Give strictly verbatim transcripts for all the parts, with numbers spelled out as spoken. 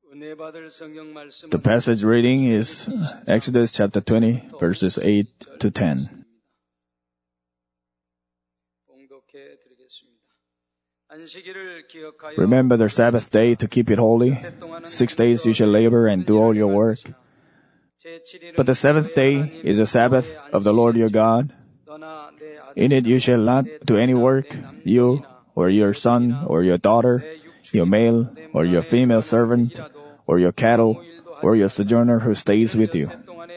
The passage reading is Exodus chapter twenty, verses eight to ten. Remember the Sabbath day to keep it holy. Six days you shall labor and do all your work. But the seventh day is a Sabbath of the Lord your God. In it you shall not do any work, you, or your son, or your daughter, your male, or your female servant, or your cattle, or your sojourner who stays with you.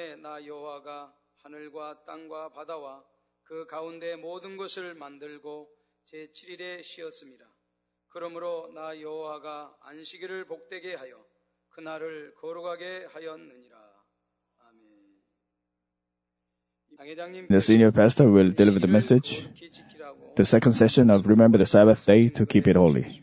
그러므로 나 여호와가 안식일을 복되게 하여 그날을 거룩하게 하였느니라. 아멘. The senior pastor will deliver the message. The second session of Remember the Sabbath Day to Keep It Holy.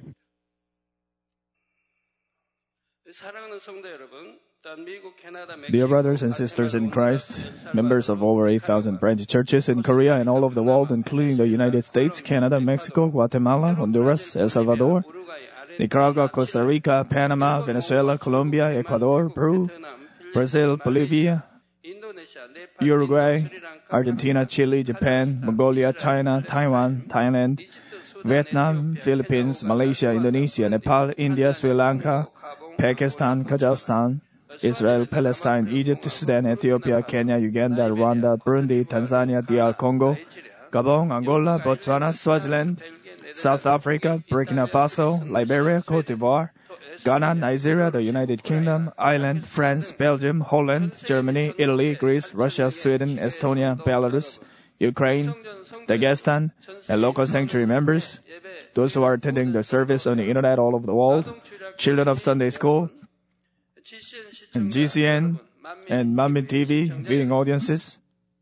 사랑하는 성도 여러분, Dear brothers and sisters in Christ, members of over eight thousand branch churches in Korea and all over the world, including the United States, Canada, Mexico, Guatemala, Honduras, El Salvador, Nicaragua, Costa Rica, Panama, Venezuela, Colombia, Ecuador, Peru, Brazil, Bolivia, Uruguay, Argentina, Chile, Japan, Mongolia, China, Taiwan, Thailand, Vietnam, Philippines, Malaysia, Indonesia, Nepal, India, Sri Lanka, Pakistan, Kazakhstan, Israel, Palestine, Egypt, Sudan, Ethiopia, Kenya, Uganda, Rwanda, Burundi, Tanzania, D R Congo, Gabon, Angola, Botswana, Swaziland, South Africa, Burkina Faso, Liberia, Cote d'Ivoire, Ghana, Nigeria, the United Kingdom, Ireland, France, Belgium, Holland, Germany, Italy, Greece, Russia, Sweden, Estonia, Belarus, Ukraine, Dagestan, and local sanctuary members, those who are attending the service on the internet all over the world, children of Sunday school, and G C N, and Manmin T V, viewing audiences.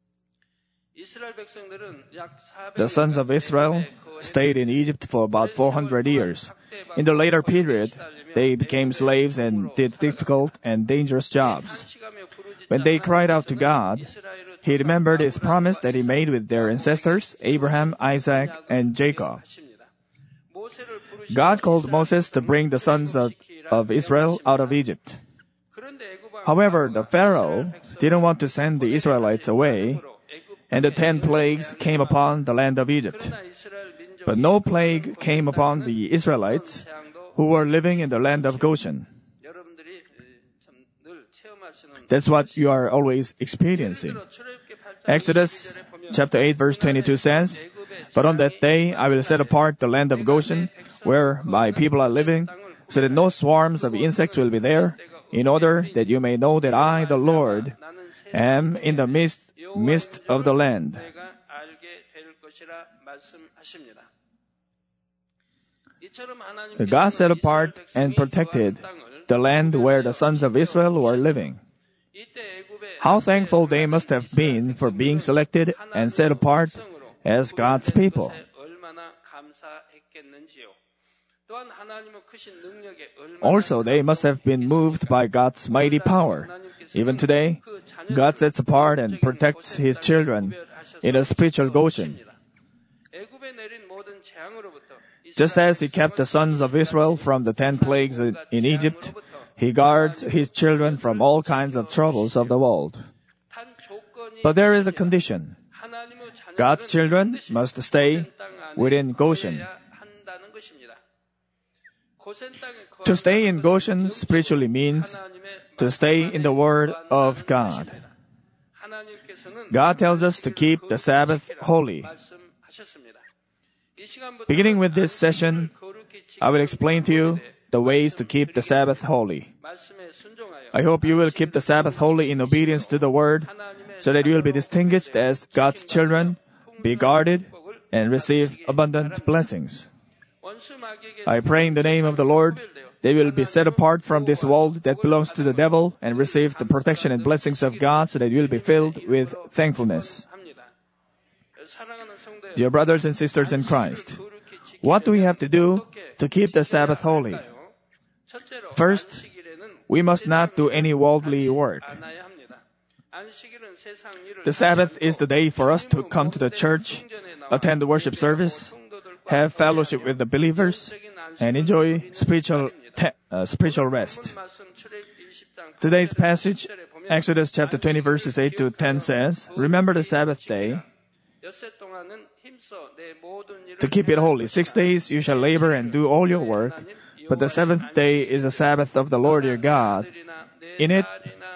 The sons of Israel stayed in Egypt for about four hundred years. In the later period, they became slaves and did difficult and dangerous jobs. When they cried out to God, He remembered His promise that He made with their ancestors, Abraham, Isaac, and Jacob. God called Moses to bring the sons of, of Israel out of Egypt. However, the Pharaoh didn't want to send the Israelites away, and the ten plagues came upon the land of Egypt. But no plague came upon the Israelites who were living in the land of Goshen. That's what you are always experiencing. Exodus chapter eight verse twenty-two says, "But on that day I will set apart the land of Goshen, where my people are living, so that no swarms of insects will be there, in order that you may know that I, the Lord, am in the midst, midst of the land." God set apart and protected the land where the sons of Israel were living. How thankful they must have been for being selected and set apart as God's people. Also, they must have been moved by God's mighty power. Even today, God sets apart and protects His children in a spiritual Goshen. Just as He kept the sons of Israel from the ten plagues in Egypt, He guards His children from all kinds of troubles of the world. But there is a condition. God's children must stay within Goshen. To stay in Goshen spiritually means to stay in the Word of God. God tells us to keep the Sabbath holy. Beginning with this session, I will explain to you the ways to keep the Sabbath holy. I hope you will keep the Sabbath holy in obedience to the Word, so that you will be distinguished as God's children, be guarded, and receive abundant blessings. I pray in the name of the Lord, they will be set apart from this world that belongs to the devil and receive the protection and blessings of God, so that you will be filled with thankfulness. Dear brothers and sisters in Christ, what do we have to do to keep the Sabbath holy? First, we must not do any worldly work. The Sabbath is the day for us to come to the church, attend the worship service, have fellowship with the believers, and enjoy spiritual te- uh, spiritual rest. Today's passage, Exodus chapter twenty verses eight to ten says, "Remember the Sabbath day to keep it holy. Six days you shall labor and do all your work, but the seventh day is the Sabbath of the Lord your God. In it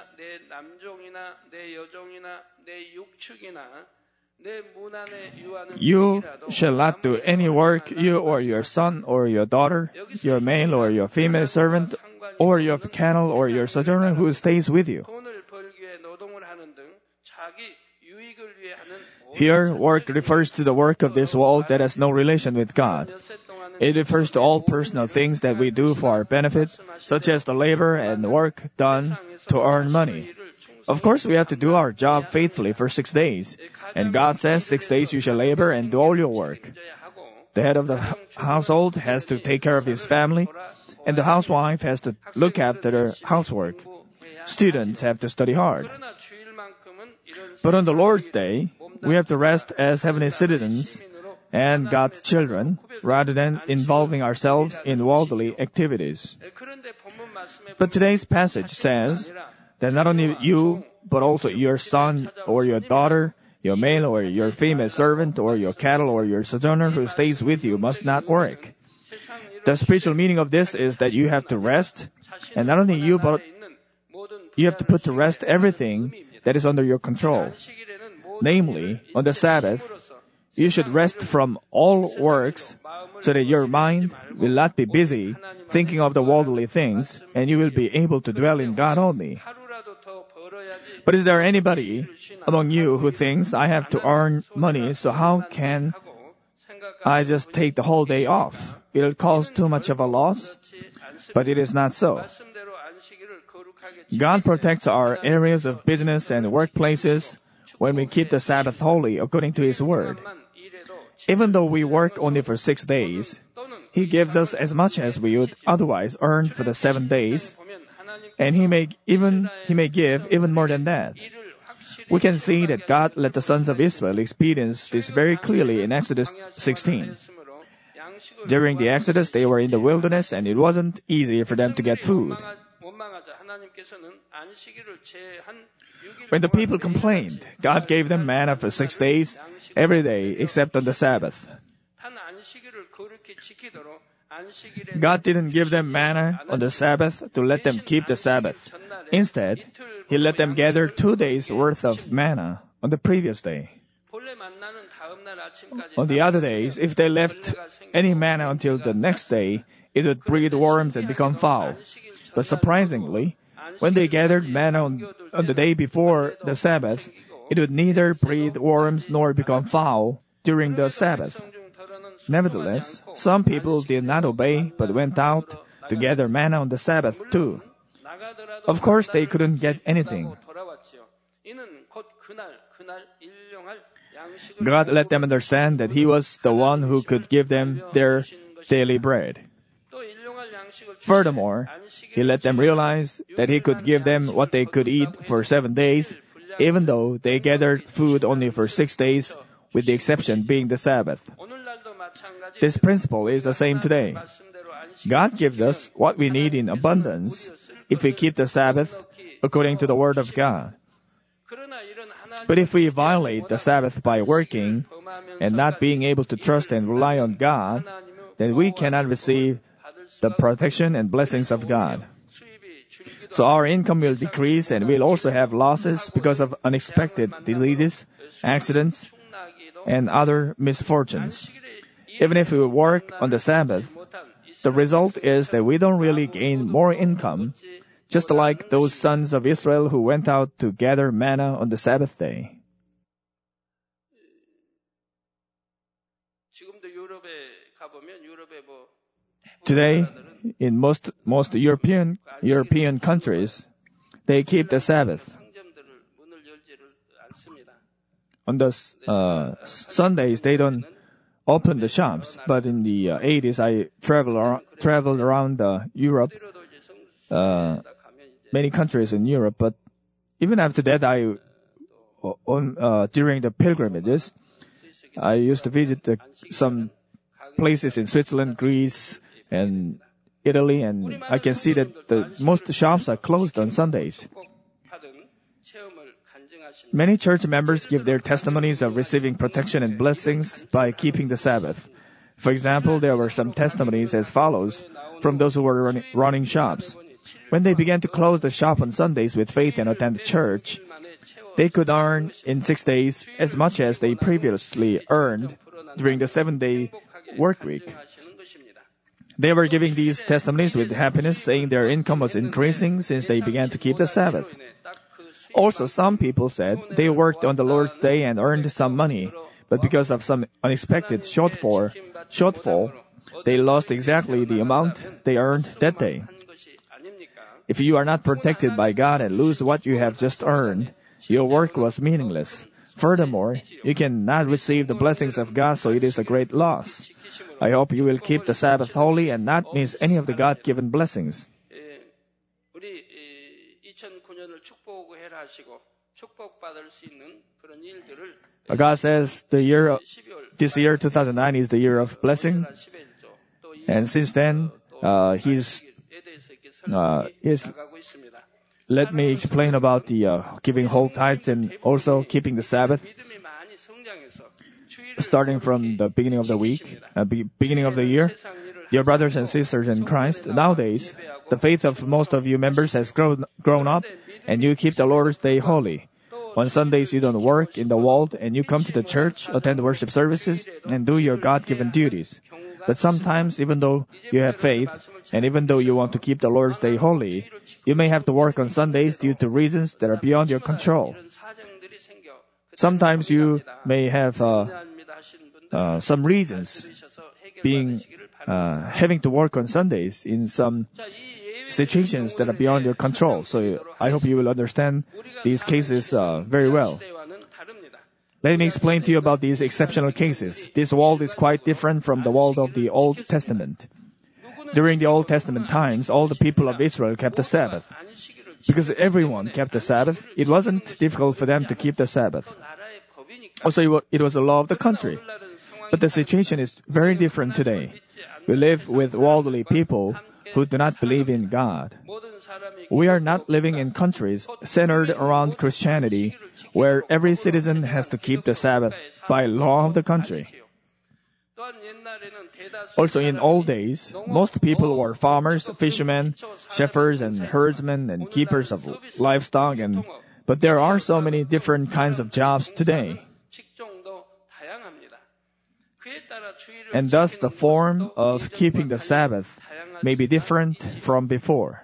you shall not do any work, you or your son or your daughter, your male or your female servant, or your cattle or your sojourner who stays with you." Here, work refers to the work of this world that has no relation with God. It refers to all personal things that we do for our benefit, such as the labor and work done to earn money. Of course, we have to do our job faithfully for six days. And God says, six days you shall labor and do all your work. The head of the household has to take care of his family, and the housewife has to look after her housework. Students have to study hard. But on the Lord's Day, we have to rest as heavenly citizens and God's children, rather than involving ourselves in worldly activities. But today's passage says that not only you, but also your son or your daughter, your male or your female servant, or your cattle or your sojourner who stays with you must not work. The spiritual meaning of this is that you have to rest, and not only you, but you have to put to rest everything that is under your control. Namely, on the Sabbath, you should rest from all works so that your mind will not be busy thinking of the worldly things, and you will be able to dwell in God only. But is there anybody among you who thinks, I have to earn money, so how can I just take the whole day off? It'll cause too much of a loss? But it is not so. God protects our areas of business and workplaces when we keep the Sabbath holy according to His Word. Even though we work only for six days, He gives us as much as we would otherwise earn for the seven days, and He may even He may give even more than that. We can see that God let the sons of Israel experience this very clearly in Exodus sixteen. During the Exodus, they were in the wilderness, and it wasn't easy for them to get food. When the people complained, God gave them manna for six days, every day except on the Sabbath. God didn't give them manna on the Sabbath to let them keep the Sabbath. Instead, He let them gather two days' worth of manna on the previous day. On the other days, if they left any manna until the next day, it would breed worms and become foul. But surprisingly, when they gathered manna on, on the day before the Sabbath, it would neither breed worms nor become foul during the Sabbath. Nevertheless, some people did not obey but went out to gather manna on the Sabbath too. Of course, they couldn't get anything. God let them understand that He was the one who could give them their daily bread. Furthermore, He let them realize that He could give them what they could eat for seven days, even though they gathered food only for six days, with the exception being the Sabbath. This principle is the same today. God gives us what we need in abundance if we keep the Sabbath according to the Word of God. But if we violate the Sabbath by working and not being able to trust and rely on God, then we cannot receive the protection and blessings of God. So our income will decrease, and we'll also have losses because of unexpected diseases, accidents, and other misfortunes. Even if we work on the Sabbath, the result is that we don't really gain more income, just like those sons of Israel who went out to gather manna on the Sabbath day. Today, in most most European European countries, they keep the Sabbath. On the uh, Sundays, they don't open the shops. But in the uh, eighties, I traveled ar- traveled around uh, Europe, uh, many countries in Europe. But even after that, I on uh, during the pilgrimages, I used to visit the, some places in Switzerland, Greece, and Italy, and I can see that the, most shops are closed on Sundays. Many church members give their testimonies of receiving protection and blessings by keeping the Sabbath. For example, there were some testimonies as follows from those who were running, running shops. When they began to close the shop on Sundays with faith and attend church, they could earn in six days as much as they previously earned during the seven-day work week. They were giving these testimonies with happiness, saying their income was increasing since they began to keep the Sabbath. Also, some people said they worked on the Lord's Day and earned some money, but because of some unexpected shortfall, shortfall, they lost exactly the amount they earned that day. If you are not protected by God and lose what you have just earned, your work was meaningless. Furthermore, you cannot receive the blessings of God, so it is a great loss. I hope you will keep the Sabbath holy and not miss any of the God-given blessings. God says the year, this year, two thousand nine, is the year of blessing. And since then, uh, He's, uh, He's let me explain about the uh, giving whole tithes and also keeping the Sabbath. Starting from the beginning of the week, uh, be- beginning of the year, dear brothers and sisters in Christ, nowadays, the faith of most of you members has grown, grown up, and you keep the Lord's Day holy. On Sundays, you don't work in the world, and you come to the church, attend worship services, and do your God-given duties. But sometimes, even though you have faith, and even though you want to keep the Lord's Day holy, you may have to work on Sundays due to reasons that are beyond your control. Sometimes you may have uh, uh, some reasons being uh, having to work on Sundays in some situations that are beyond your control. So I hope you will understand these cases uh, very well. Let me explain to you about these exceptional cases. This world is quite different from the world of the Old Testament. During the Old Testament times, all the people of Israel kept the Sabbath. Because everyone kept the Sabbath, it wasn't difficult for them to keep the Sabbath. Also, it was a law of the country. But the situation is very different today. We live with worldly people who do not believe in God. We are not living in countries centered around Christianity, where every citizen has to keep the Sabbath by law of the country. Also, in old days, most people were farmers, fishermen, shepherds, and herdsmen, and keepers of livestock, and but there are so many different kinds of jobs today. And thus the form of keeping the Sabbath may be different from before.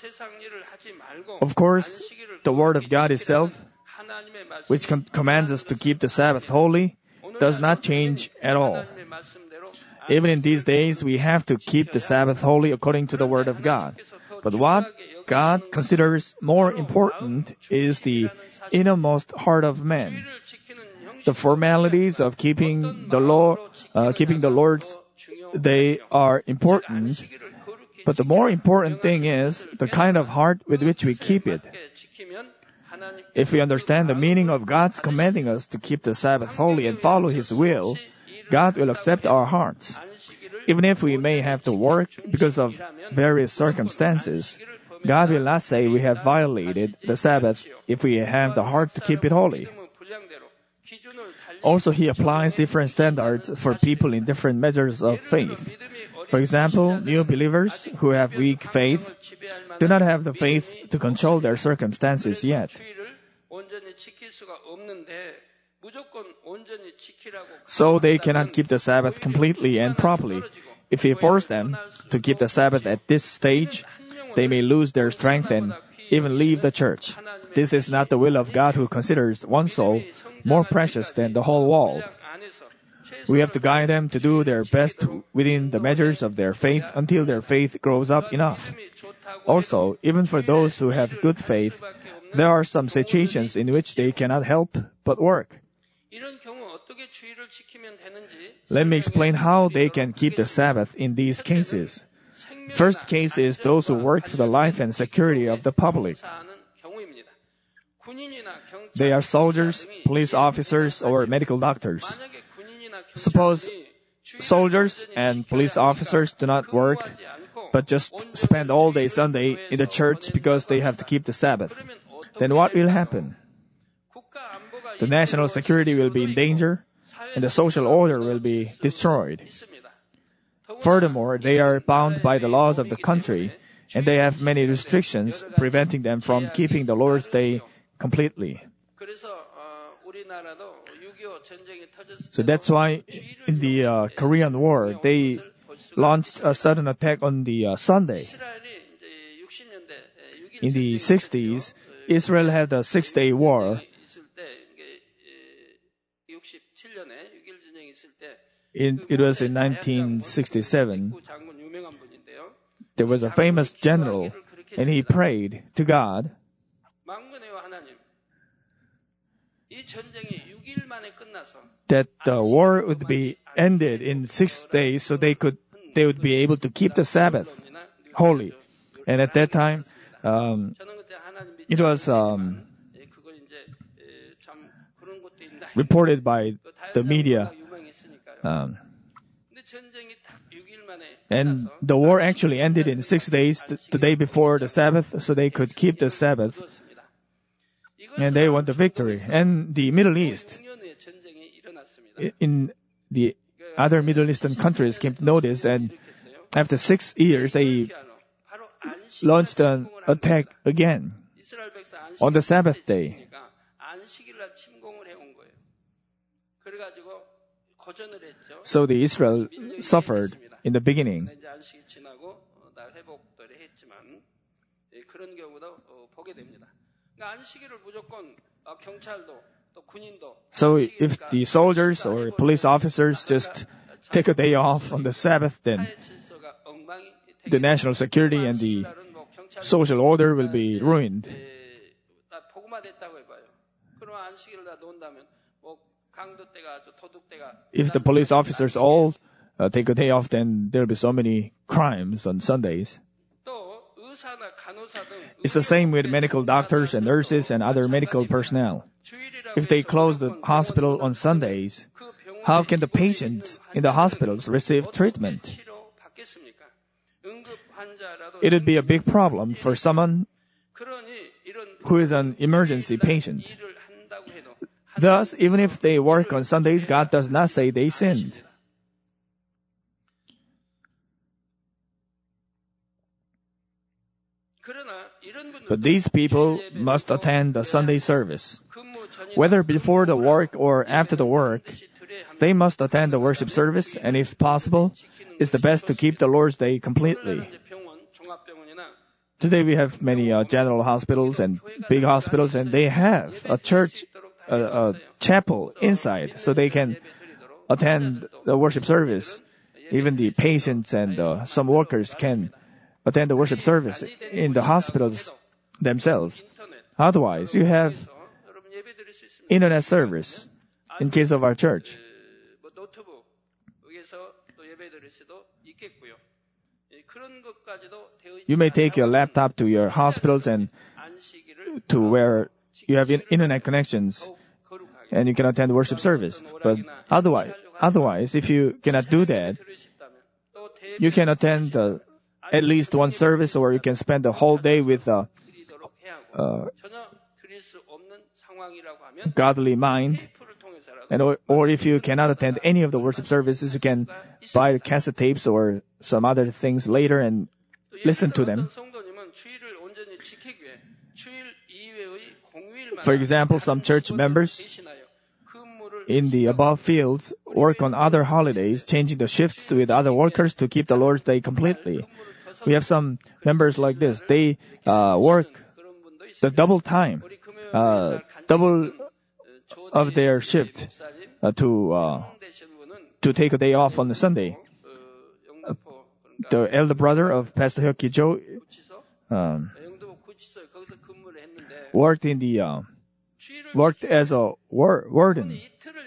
Of course, the Word of God itself, which com- commands us to keep the Sabbath holy, does not change at all. Even in these days, we have to keep the Sabbath holy according to the Word of God. But what God considers more important is the innermost heart of man. The formalities of keeping the law, uh, keeping the Lord's Day are important, but the more important thing is the kind of heart with which we keep it. If we understand the meaning of God's commanding us to keep the Sabbath holy and follow His will, God will accept our hearts. Even if we may have to work because of various circumstances, God will not say we have violated the Sabbath if we have the heart to keep it holy. Also, He applies different standards for people in different measures of faith. For example, new believers who have weak faith do not have the faith to control their circumstances yet. So they cannot keep the Sabbath completely and properly. If we force them to keep the Sabbath at this stage, they may lose their strength and even leave the church. This is not the will of God, who considers one soul more precious than the whole world. We have to guide them to do their best within the measures of their faith until their faith grows up enough. Also, even for those who have good faith, there are some situations in which they cannot help but work. Let me explain how they can keep the Sabbath in these cases. First case is those who work for the life and security of the public. They are soldiers, police officers, or medical doctors. Suppose soldiers and police officers do not work, but just spend all day Sunday in the church because they have to keep the Sabbath, then what will happen? The national security will be in danger, and the social order will be destroyed. Furthermore, they are bound by the laws of the country, and they have many restrictions preventing them from keeping the Lord's Day completely. So that's why in the uh, Korean War, they launched a sudden attack on the uh, Sunday. In the sixties, Israel had a six-day war. In, it was in nineteen sixty-seven. There was a famous general, and he prayed to God that the war would be ended in six days, so they could they would be able to keep the Sabbath holy. And at that time, um, it was um, reported by the media. Um, and the war actually ended in six days, th- the day before the Sabbath, so they could keep the Sabbath. And they won the victory. And the Middle East, in the other Middle Eastern countries came to notice, and after six years, they launched an attack again on the Sabbath day. So the Israel suffered in the beginning. So if the soldiers or police officers just take a day off on the Sabbath, then the national security and the social order will be ruined. If the police officers all uh, take a day off, then there will be so many crimes on Sundays. It's the same with medical doctors and nurses and other medical personnel. If they close the hospital on Sundays, how can the patients in the hospitals receive treatment? It would be a big problem for someone who is an emergency patient. Thus, even if they work on Sundays, God does not say they sinned. But these people must attend the Sunday service. Whether before the work or after the work, they must attend the worship service, and if possible, it's the best to keep the Lord's Day completely. Today we have many uh, general hospitals and big hospitals, and they have a church, a, a chapel inside, so they can attend the worship service. Even the patients and uh, some workers can attend the worship service in the hospitals themselves. Otherwise, you have internet service in case of our church. You may take your laptop to your hospitals and to where you have internet connections, and you can attend worship service. But otherwise, otherwise, if you cannot do that, you can attend uh, at least one service, or you can spend the whole day with a uh, godly mind. And or, or if you cannot attend any of the worship services, you can buy cassette tapes or some other things later and listen to them. For example, some church members in the above fields work on other holidays, changing the shifts with other workers to keep the Lord's Day completely. We have some members like this. They uh, work the double time, uh, double of their shift uh, to uh, to take a day off on the Sunday. Uh, the elder brother of Pastor Hyuk Jo um, worked in the uh, worked as a war- warden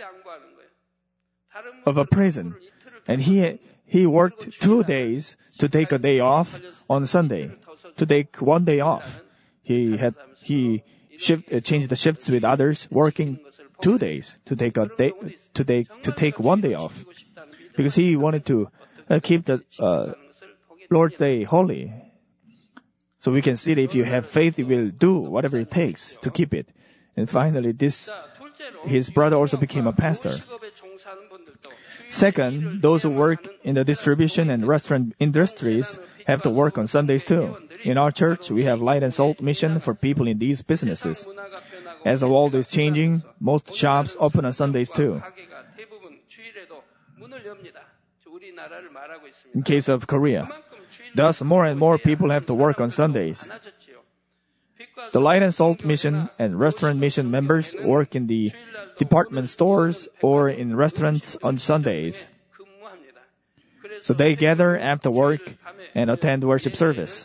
of a prison, and he he worked two days to take a day off on Sunday. To take one day off, he had he shift uh, changed the shifts with others, working two days to take a day to take to take one day off. because he wanted to uh, keep the uh, Lord's Day holy. So we can see that if you have faith, you will do whatever it takes to keep it. And finally, this his brother also became a pastor. Second, those who work in the distribution and restaurant industries have to work on Sundays too. In our church, we have Light and Salt mission for people in these businesses. As the world is changing, most shops open on Sundays too. In case of Korea, thus more and more people have to work on Sundays. The Light and Salt mission and restaurant mission members work in the department stores or in restaurants on Sundays. So they gather after work and attend worship service.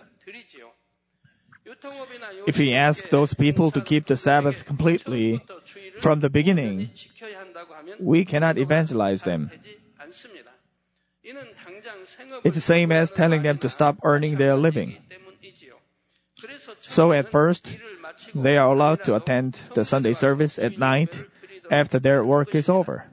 If we ask those people to keep the Sabbath completely from the beginning, we cannot evangelize them. It's the same as telling them to stop earning their living. So at first, they are allowed to attend the Sunday service at night after their work is over.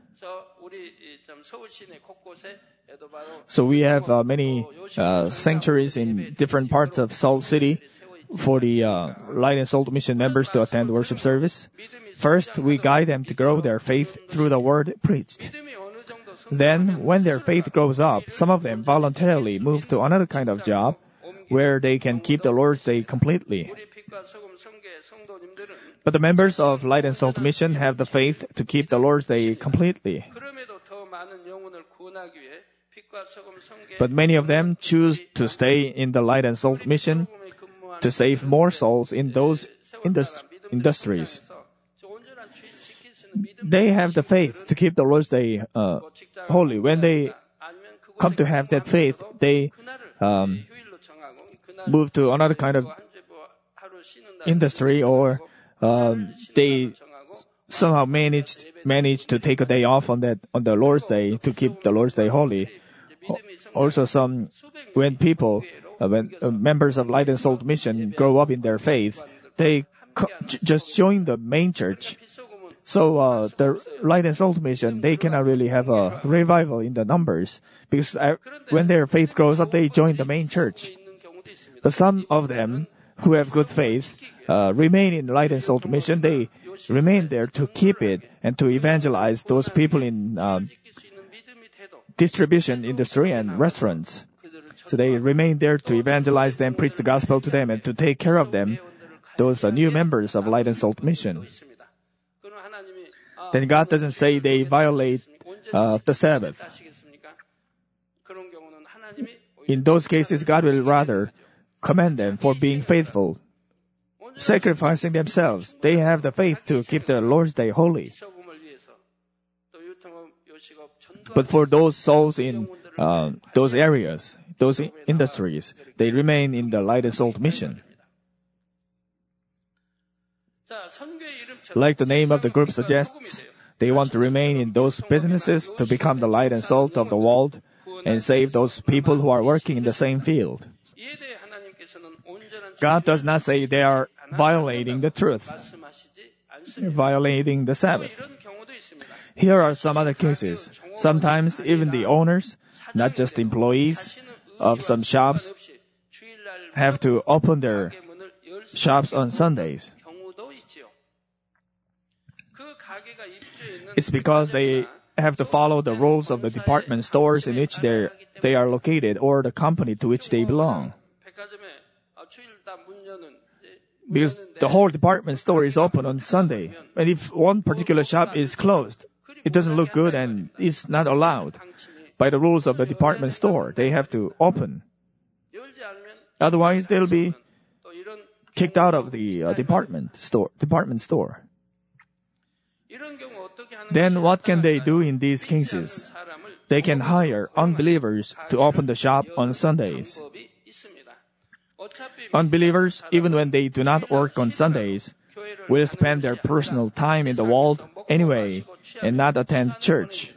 So we have uh, many uh, sanctuaries in different parts of Seoul City for the uh, Light and Salt mission members to attend worship service. First, we guide them to grow their faith through the word preached. Then, when their faith grows up, some of them voluntarily move to another kind of job where they can keep the Lord's Day completely. But the members of Light and Salt mission have the faith to keep the Lord's Day completely. But many of them choose to stay in the Light and Salt mission to save more souls in those indus- industries. They have the faith to keep the Lord's Day uh, holy. When they come to have that faith, they um, move to another kind of industry, or um, they somehow managed managed to take a day off on that on the Lord's Day to keep the Lord's Day holy. Also, some when people, uh, when uh, members of Light and Salt mission grow up in their faith, they co- j- just join the main church. So uh, the Light and Salt mission, they cannot really have a revival in the numbers because uh, when their faith grows up, they join the main church. But some of them who have good faith uh, remain in Light and Salt mission. They remain there to keep it and to evangelize those people in um, distribution industry and restaurants. So they remain there to evangelize them, preach the gospel to them, and to take care of them, those uh, new members of Light and Salt mission. Then God doesn't say they violate uh, the Sabbath. In those cases, God will rather commend them for being faithful, sacrificing themselves. They have the faith to keep the Lord's Day holy. But for those souls in uh, those areas, those industries, they remain in the Light and Salt mission. Like the name of the group suggests, they want to remain in those businesses to become the light and salt of the world and save those people who are working in the same field. God does not say they are violating the truth, violating the Sabbath. Here are some other cases. Sometimes even the owners, not just employees of some shops, have to open their shops on Sundays. It's because they have to follow the rules of the department stores in which they they are located or the company to which they belong. Because the whole department store is open on Sunday, and if one particular shop is closed, it doesn't look good and it's not allowed by the rules of the department store. They have to open. Otherwise, they'll be kicked out of the uh, department store. Department store. Then what can they do in these cases? They can hire unbelievers to open the shop on Sundays. Unbelievers, even when they do not work on Sundays, will spend their personal time in the world anyway and not attend church.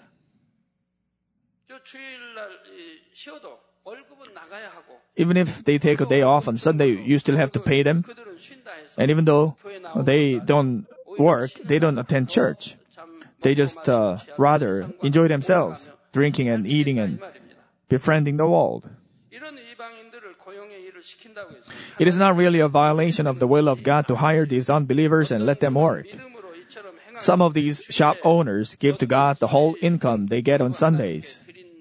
Even if they take a day off on Sunday, you still have to pay them. And even though they don't work, they don't attend church. They just uh, rather enjoy themselves drinking and eating and befriending the world. It is not really a violation of the will of God to hire these unbelievers and let them work. Some of these shop owners give to God the whole income they get on Sundays.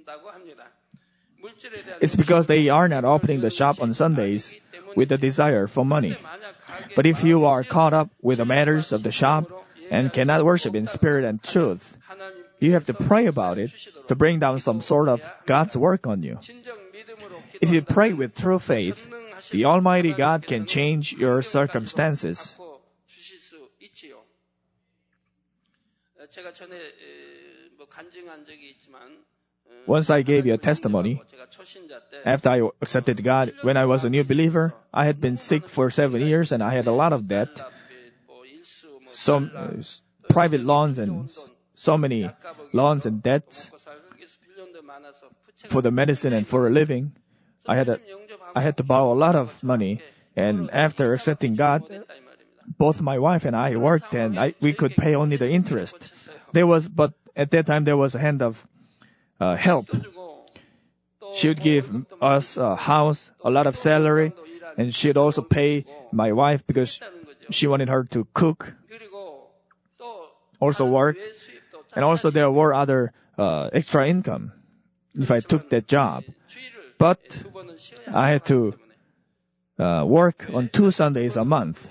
It's because they are not opening the shop on Sundays with a desire for money. But if you are caught up with the matters of the shop and cannot worship in spirit and truth, you have to pray about it to bring down some sort of God's work on you. If you pray with true faith, the Almighty God can change your circumstances. Once I gave you a testimony. After I accepted God, when I was a new believer, I had been sick for seven years and I had a lot of debt. Some uh, private loans and so many loans and debts for the medicine and for a living. I had a, I had to borrow a lot of money. And after accepting God, both my wife and I worked and I, we could pay only the interest. There was, but at that time there was a hand of uh, help. She would give us a house, a lot of salary, and she'd also pay my wife because she wanted her to cook, also work, and also there were other uh, extra income if I took that job. But I had to uh, work on two Sundays a month.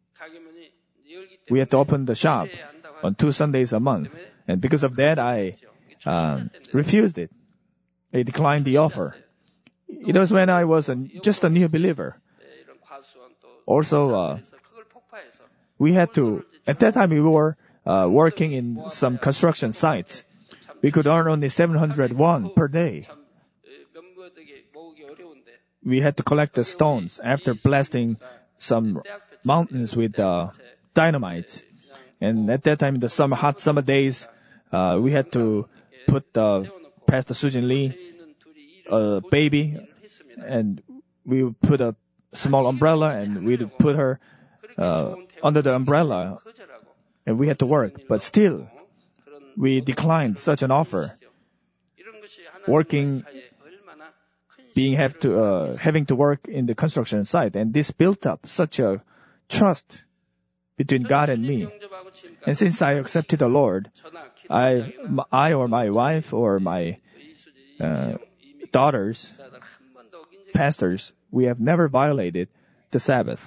We had to open the shop on two Sundays a month. And because of that, I uh, refused it. I declined the offer. It was when I was a, just a new believer. Also, uh, we had to, at that time we were uh, working in some construction sites. We could earn only seven hundred won per day. We had to collect the stones after blasting some mountains with uh, dynamite. And at that time, in the summer, hot summer days, uh, we had to put uh, Pastor Sujin Lee, a baby, and we would put a small umbrella and we would put her uh, under the umbrella, and we had to work. But still, we declined such an offer. Working, being have to uh, having to work in the construction site, and this built up such a trust between God and me. And since I accepted the Lord, I, I or my wife or my uh, daughters, pastors, we have never violated the Sabbath.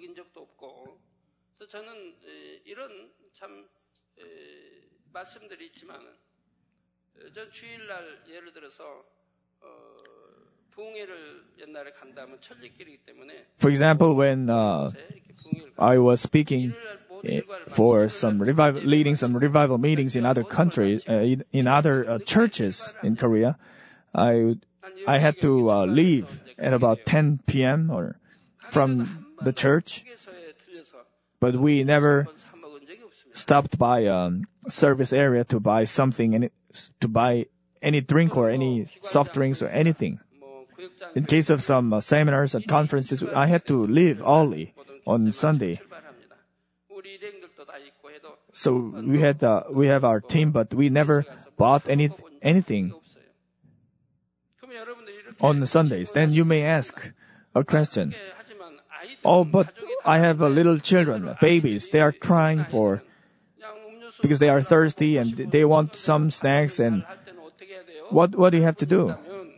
For example, when uh, I was speaking for some revival, leading some revival meetings in other countries, uh, in, in other uh, churches in Korea, I I had to uh, leave at about ten p.m. or from the church, but we never stopped by a um, service area to buy something and to buy any drink or any soft drinks or anything. In case of some uh, seminars and conferences, I had to leave early on Sunday. So we had uh, we have our team, but we never bought any anything on the Sundays. Then you may ask a question. Oh, but I have uh, little children, babies. They are crying for because they are thirsty and they want some snacks. And what what do you have to do?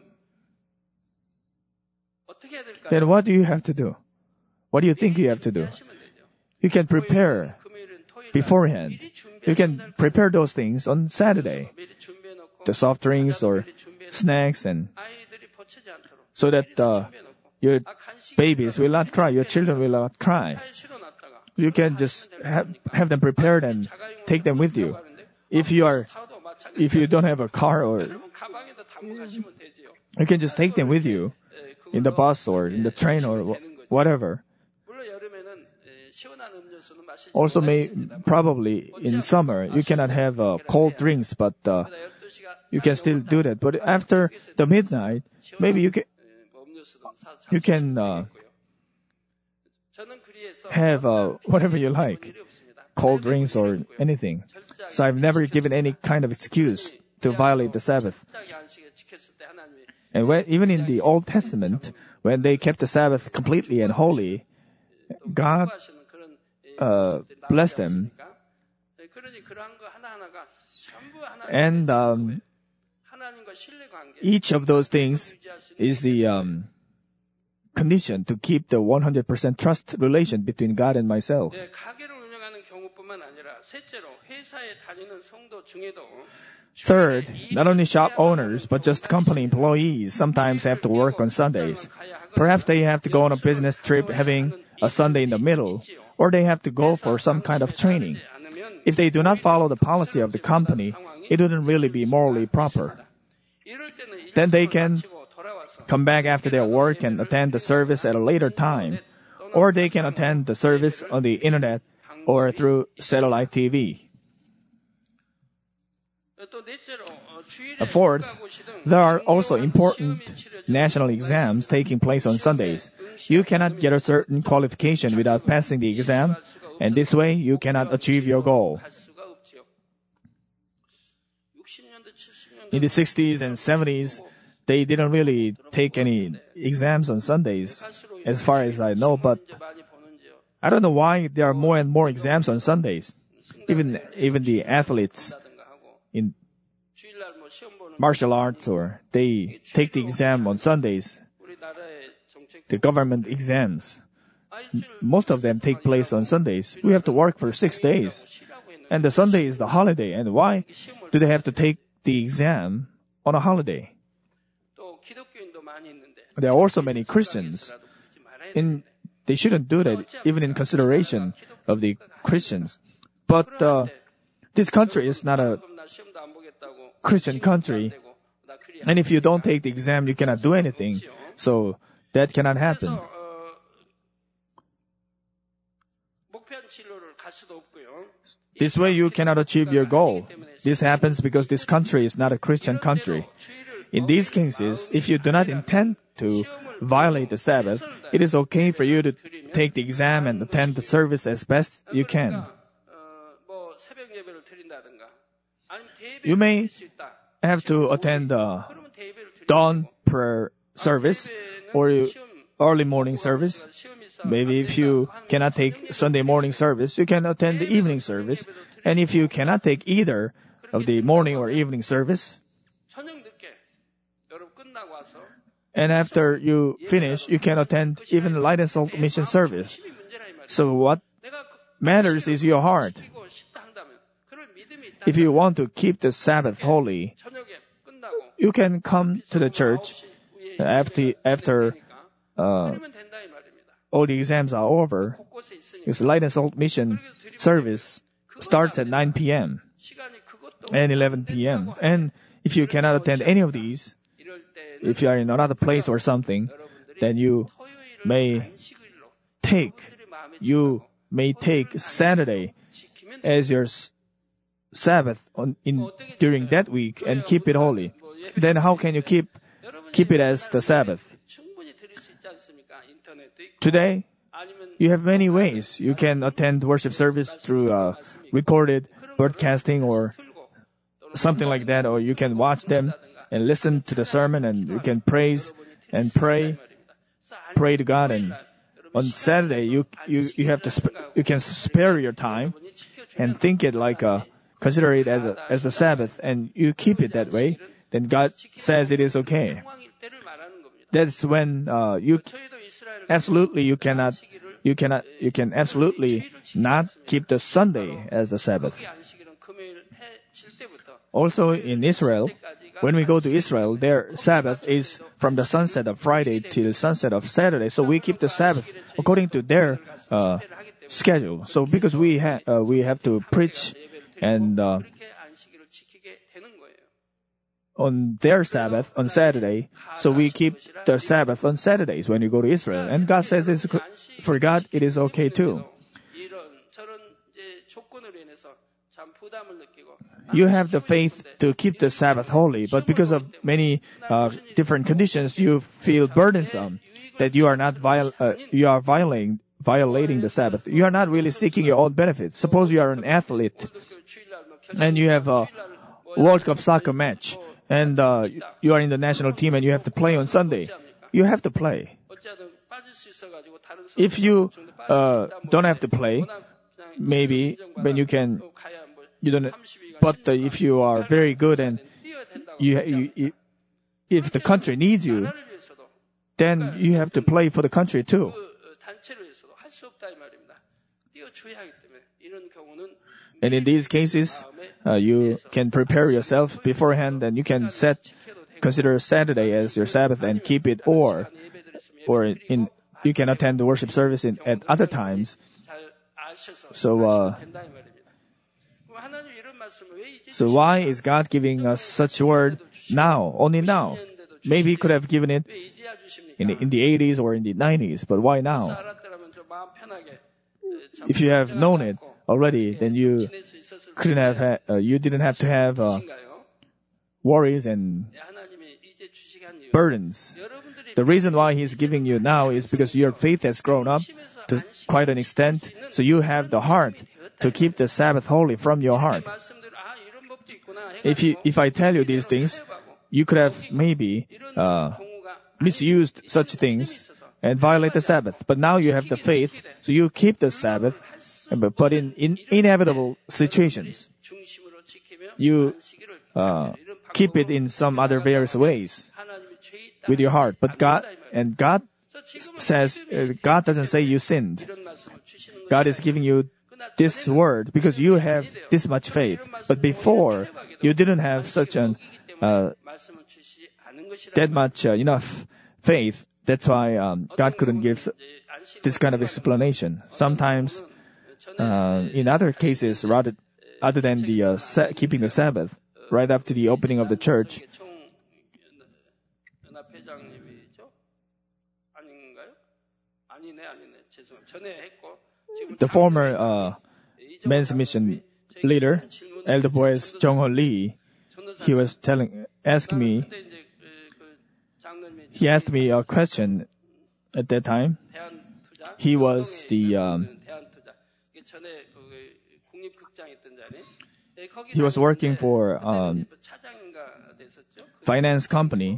Then what do you have to do? What do you think you have to do? You can prepare beforehand. You can prepare those things on Saturday. The soft drinks or snacks, and so that uh, your babies will not cry, your children will not cry. You can just have, have them prepared and take them with you. If you are, if you don't have a car, or you can just take them with you in the bus or in the train or whatever. Also, may probably in summer you cannot have uh, cold drinks, but uh, you can still do that. But after the midnight, maybe you can you can uh, have uh, whatever you like, cold drinks or anything. So I've never given any kind of excuse to violate the Sabbath. And when, even in the Old Testament, when they kept the Sabbath completely and holy, God uh, blessed them. And um, each of those things is the um, condition to keep the one hundred percent trust relation between God and myself. Third, not only shop owners, but just company employees sometimes have to work on Sundays. Perhaps they have to go on a business trip having a Sunday in the middle, or they have to go for some kind of training. If they do not follow the policy of the company, it wouldn't really be morally proper. Then they can come back after their work and attend the service at a later time, or they can attend the service on the internet or through satellite T V. Fourth, there are also important national exams taking place on Sundays. You cannot get a certain qualification without passing the exam, and this way you cannot achieve your goal. In the sixties and seventies, they didn't really take any exams on Sundays, as far as I know, but I don't know why there are more and more exams on Sundays. Even even the athletes in martial arts, or they take the exam on Sundays, the government exams. Most of them take place on Sundays. We have to work for six days. And the Sunday is the holiday. And why do they have to take the exam on a holiday? There are also many Christians. In, they shouldn't do that, even in consideration of the Christians. But uh, this country is not a Christian country. And if you don't take the exam, you cannot do anything. So that cannot happen. This way you cannot achieve your goal. This happens because this country is not a Christian country. In these cases, if you do not intend to violate the Sabbath, it is okay for you to take the exam and attend the service as best you can. You may have to attend the dawn prayer service or early morning service. Maybe if you cannot take Sunday morning service, you can attend the evening service. And if you cannot take either of the morning or evening service, and after you finish, you can attend even light and salt mission service. So what matters is your heart. If you want to keep the Sabbath holy, you can come to the church after after uh, all the exams are over. Because light and salt mission service starts at nine p.m. and eleven p.m. And if you cannot attend any of these, if you are in another place or something, then you may take you may take Saturday as your Sabbath on, in during that week and keep it holy. Then how can you keep keep it as the Sabbath? Today, you have many ways. You can attend worship service through uh, recorded broadcasting or something like that, or you can watch them and listen to the sermon, and you can praise and pray, pray to God. And on Saturday, you you you have to sp- you can spare your time and think it like a consider it as a as the Sabbath, and you keep it that way. Then God says it is okay. That's when uh, you absolutely you cannot you cannot you can absolutely not keep the Sunday as the Sabbath. Also in Israel, when we go to Israel, their Sabbath is from the sunset of Friday till sunset of Saturday. So we keep the Sabbath according to their uh, schedule. So because we ha- uh, we have to preach and uh, on their Sabbath on Saturday, so we keep the Sabbath on Saturdays when you go to Israel. And God says it's, for God it is okay too. You have the faith to keep the Sabbath holy, but because of many uh, different conditions, you feel burdensome that you are not viol- uh, you are violating violating the Sabbath. You are not really seeking your own benefit. Suppose you are an athlete and you have uh, World Cup soccer match, and uh, you are in the national team and you have to play on Sunday, you have to play. If you uh, don't have to play, maybe when you can, you don't. But uh, if you are very good and you, you, you, if the country needs you, then you have to play for the country too. And in these cases, uh, you can prepare yourself beforehand, and you can set, consider Saturday as your Sabbath and keep it, or, or in, you can attend the worship service in, at other times. So, uh, so why is God giving us such word now, only now? Maybe He could have given it in the, in the eighties or in the nineties, but why now? If you have known it already, then you couldn't have, ha- uh, you didn't have to have uh, worries and burdens. The reason why He's giving you now is because your faith has grown up to quite an extent, so you have the heart to keep the Sabbath holy from your heart. If you, if I tell you these things, you could have maybe uh, misused such things and violate the Sabbath. But now you have the faith, so you keep the Sabbath, but in, in inevitable situations, you uh, keep it in some other various ways with your heart. But God, and God says, uh, God doesn't say you sinned. God is giving you this word because you have this much faith. But before, you didn't have such an, uh, that much uh, enough faith. That's why um, God couldn't give this kind of explanation. Sometimes, uh, in other cases, rather other than the uh, sa- keeping the Sabbath, right after the opening of the church, the former uh, men's mission leader, Elder Boaz Jong-ho Lee, he was telling, asking me, he asked me a question at that time. He was the, um, he was working for um, finance company.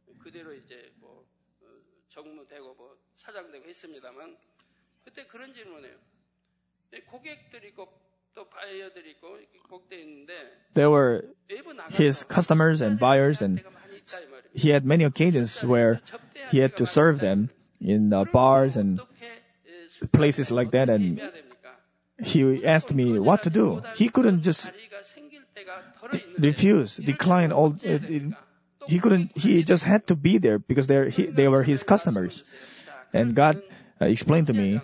There were his customers and buyers, and he had many occasions where he had to serve them in uh, bars and places like that, and he asked me what to do. He couldn't just d- refuse, decline all. Uh, he couldn't. He just had to be there because they they were his customers, and God uh, explained to me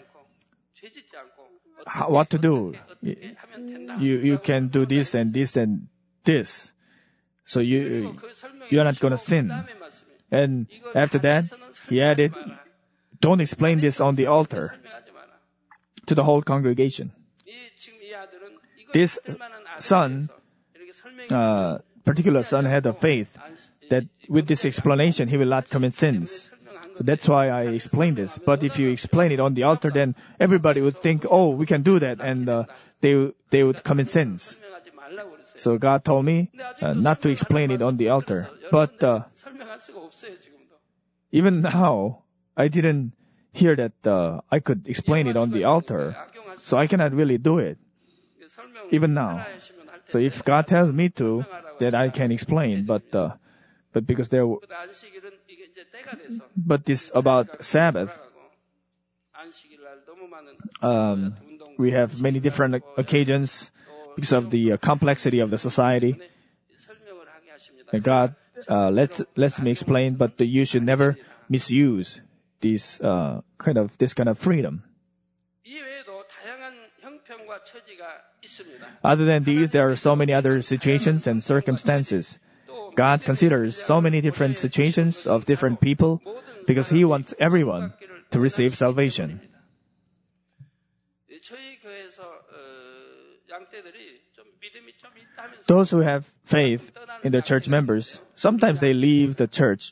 how, what to do. You you can do this and this and this, so you you're not gonna sin. And after that, he added, "Don't explain this on the altar to the whole congregation." This son, uh, particular son, had a faith that with this explanation he will not commit sins. So that's why I explained this. But if you explain it on the altar, then everybody would think, "Oh, we can do that," and uh, they they would commit sins. So God told me uh, not to explain it on the altar. But uh, even now, I didn't hear that uh, I could explain it on the altar. So I cannot really do it, even now. So if God tells me to, then I can explain. But uh, but because there, but this about Sabbath, um, we have many different occasions because of the uh, complexity of the society. And God uh, lets lets me explain, but you should never misuse this uh, kind of this kind of freedom. Other than these, there are so many other situations and circumstances. God considers so many different situations of different people because He wants everyone to receive salvation. Those who have faith in the church members, sometimes they leave the church.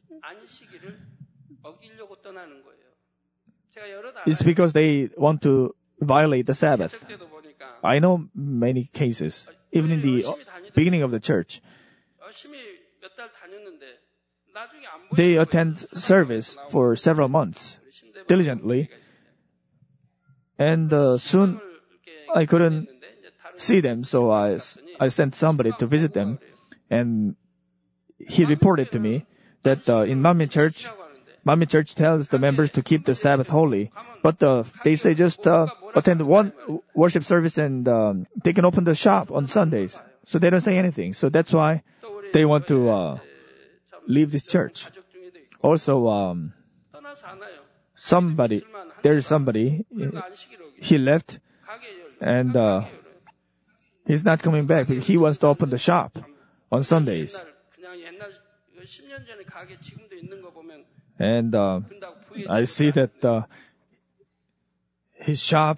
It's because they want to violate the Sabbath. I know many cases, even in the beginning of the church, They attend service for several months diligently, and uh, soon I couldn't see them, so I, I sent somebody to visit them, and he reported to me that uh, in Manmin Church, Manmin Church tells the members to keep the Sabbath holy, but uh, they say just uh, attend one worship service and um, they can open the shop on Sundays, so they don't say anything. So that's why they want to uh, leave this church. Also, um, somebody, there's somebody, he left, and uh, he's not coming back. He wants to open the shop on Sundays. And uh, I see that uh, his shop,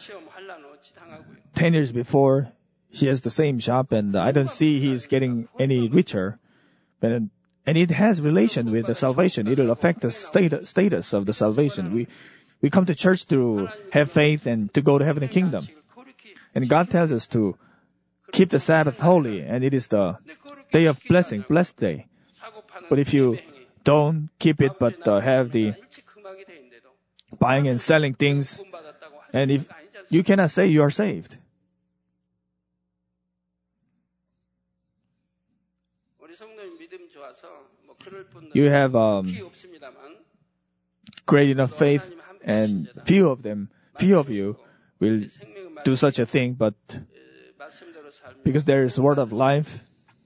ten years before, he has the same shop, and I don't see he's getting any richer. But, and it has relation with the salvation. It will affect the stat- status of the salvation. We we come to church to have faith and to go to heavenly kingdom. And God tells us to keep the Sabbath holy, and it is the day of blessing, blessed day. But if you don't keep it, but uh, have the buying and selling things, and if you cannot say you are saved. You have um, great enough faith, and few of them, few of you will do such a thing, but because there is word of life,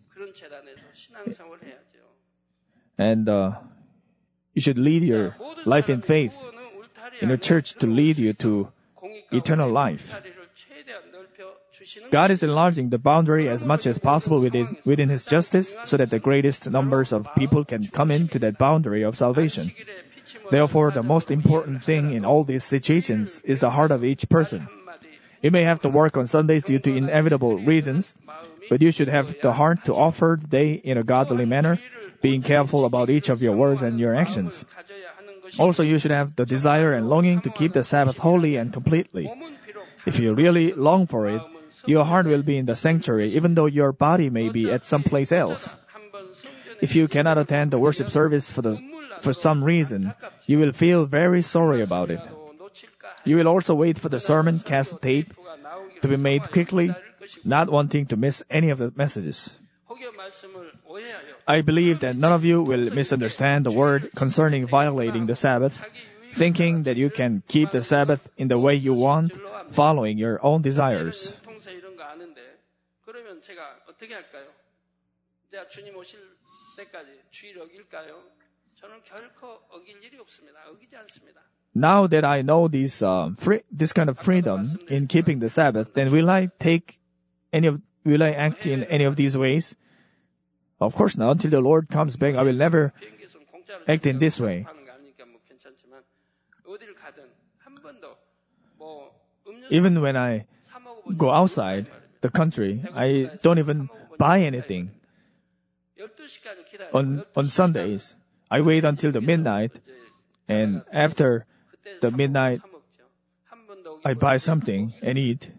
and uh, you should lead your life in faith in a church to lead you to eternal life. God is enlarging the boundary as much as possible within, within His justice so that the greatest numbers of people can come into that boundary of salvation. Therefore, the most important thing in all these situations is the heart of each person. You may have to work on Sundays due to inevitable reasons, but you should have the heart to offer the day in a godly manner, being careful about each of your words and your actions. Also, you should have the desire and longing to keep the Sabbath holy and completely. If you really long for it, your heart will be in the sanctuary, even though your body may be at some place else. If you cannot attend the worship service for the for some reason, you will feel very sorry about it. You will also wait for the sermon cassette tape to be made quickly, not wanting to miss any of the messages. I believe that none of you will misunderstand the word concerning violating the Sabbath, thinking that you can keep the Sabbath in the way you want, following your own desires. Now that I know these, uh, free, this kind of freedom in keeping the Sabbath, then will I take any of, will I act in any of these ways? Of course not. Until the Lord comes back, I will never act in this way. Even when I go outside the country, I don't even buy anything. On, on Sundays, I wait until the midnight, and after the midnight, I buy something and eat.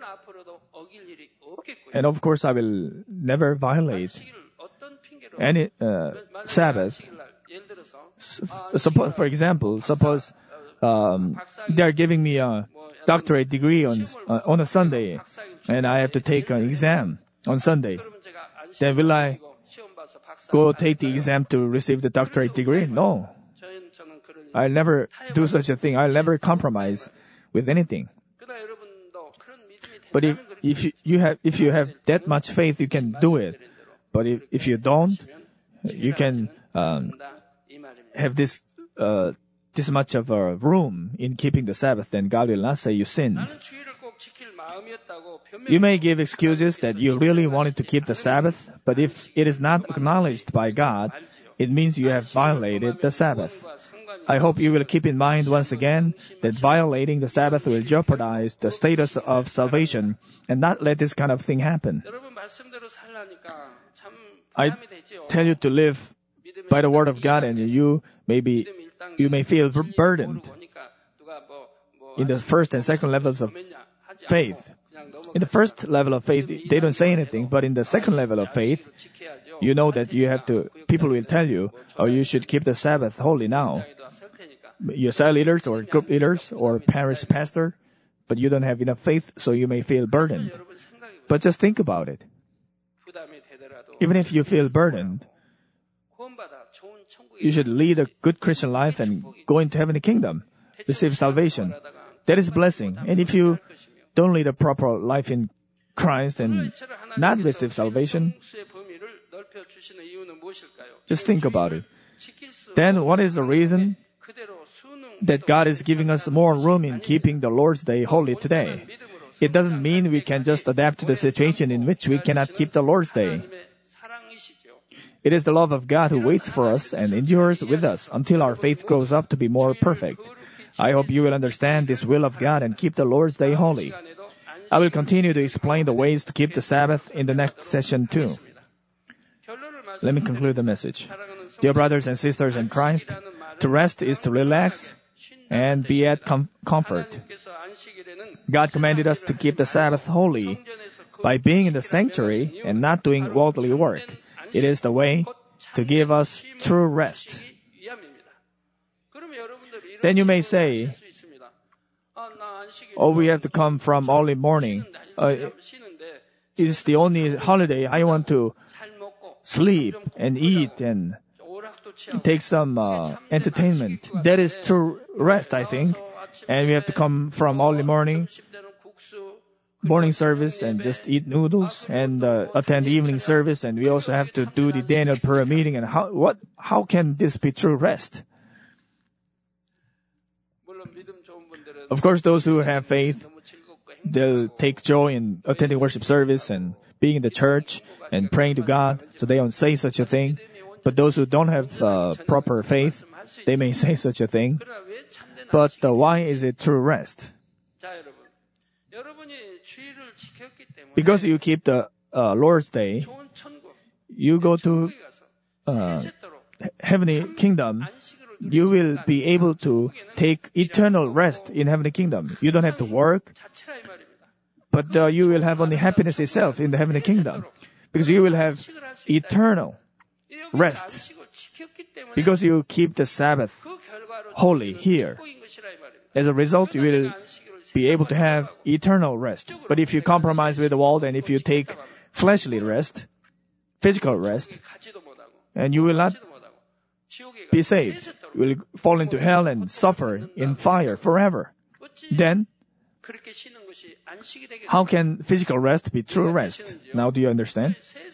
And of course, I will never violate any uh, Sabbath. Suppose, for example, suppose um, they are giving me a doctorate degree on uh, on a Sunday, and I have to take an exam on Sunday. Then will I go take the exam to receive the doctorate degree? No. I'll never do such a thing. I'll never compromise with anything. But if, if you, you have, if you have that much faith, you can do it. But if, if you don't, you can, um, have this, uh, this much of a room in keeping the Sabbath, then God will not say you sinned. You may give excuses that you really wanted to keep the Sabbath, but if it is not acknowledged by God, it means you have violated the Sabbath. I hope you will keep in mind once again that violating the Sabbath will jeopardize the status of salvation and not let this kind of thing happen. I tell you to live by the word of God, and you may be, you may feel burdened in the first and second levels of faith. In the first level of faith, they don't say anything, but in the second level of faith, you know that you have to, people will tell you, oh, you should keep the Sabbath holy now. Your cell leaders or group leaders or parish pastor, but you don't have enough faith, so you may feel burdened. But just think about it. Even if you feel burdened, you should lead a good Christian life and go into heavenly kingdom, receive salvation. That is blessing. And if you don't lead a proper life in Christ and not receive salvation, just think about it. Then what is the reason that God is giving us more room in keeping the Lord's Day holy today? It doesn't mean we can just adapt to the situation in which we cannot keep the Lord's Day. It is the love of God who waits for us and endures with us until our faith grows up to be more perfect. I hope you will understand this will of God and keep the Lord's Day holy. I will continue to explain the ways to keep the Sabbath in the next session too. Let me conclude the message. Dear brothers and sisters in Christ, to rest is to relax and be at com- comfort. God commanded us to keep the Sabbath holy by being in the sanctuary and not doing worldly work. It is the way to give us true rest. Then you may say, oh, we have to come from early morning. Uh, it's the only holiday I want to sleep and eat and take some uh, entertainment. That is true rest, I think. And we have to come from early morning, morning service and just eat noodles and uh, attend the evening service. And we also have to do the Daniel prayer meeting. And how what how can this be true rest? Of course, those who have faith, they'll take joy in attending worship service and being in the church and praying to God, so they don't say such a thing. But those who don't have uh, proper faith, they may say such a thing. But uh, why is it true rest? Because you keep the uh, Lord's Day, you go to uh, heavenly kingdom, you will be able to take eternal rest in heavenly kingdom. You don't have to work, but uh, you will have only happiness itself in the heavenly kingdom, because you will have eternal rest, because you keep the Sabbath holy here. As a result, you will be able to have eternal rest. But if you compromise with the world and if you take fleshly rest, physical rest, and you will not be saved, you will fall into hell and suffer in fire forever. Then, how can physical rest be true rest? Now do you understand?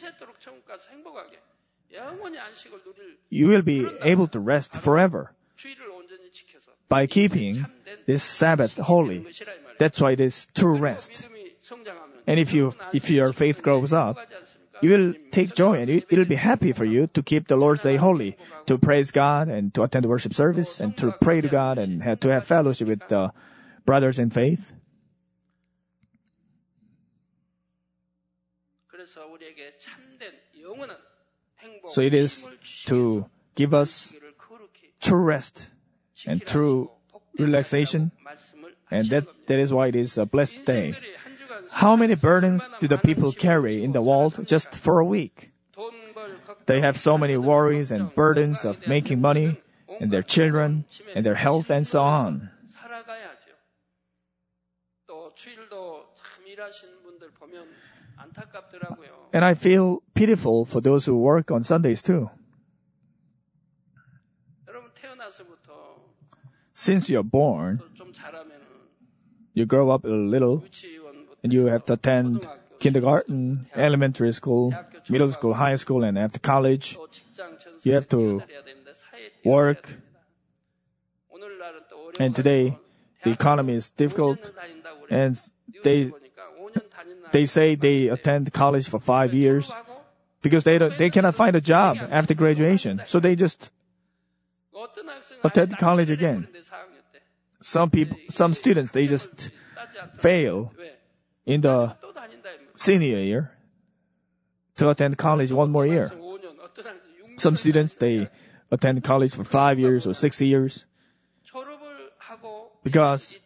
You will be able to rest forever by keeping this Sabbath holy. That's why it is true rest. And if you, if your faith grows up, you will take joy and it will be happy for you to keep the Lord's Day holy, to praise God and to attend the worship service and to pray to God and have, to have fellowship with uh, brothers in faith. So it is to give us true rest and true relaxation, and that, that is why it is a blessed day. How many burdens do the people carry in the world just for a week? They have so many worries and burdens of making money, and their children, and their health, and so on. And I feel pitiful for those who work on Sundays too. Since you're born, you grow up a little, and you have to attend kindergarten, elementary school, middle school, high school, and after college, you have to work. And today, the economy is difficult, and they they say they attend college for five years because they don't, they cannot find a job after graduation, so they just attend college again. Some people, some students, they just fail in the senior year to attend college one more year. Some students, they attend college for five years or six years because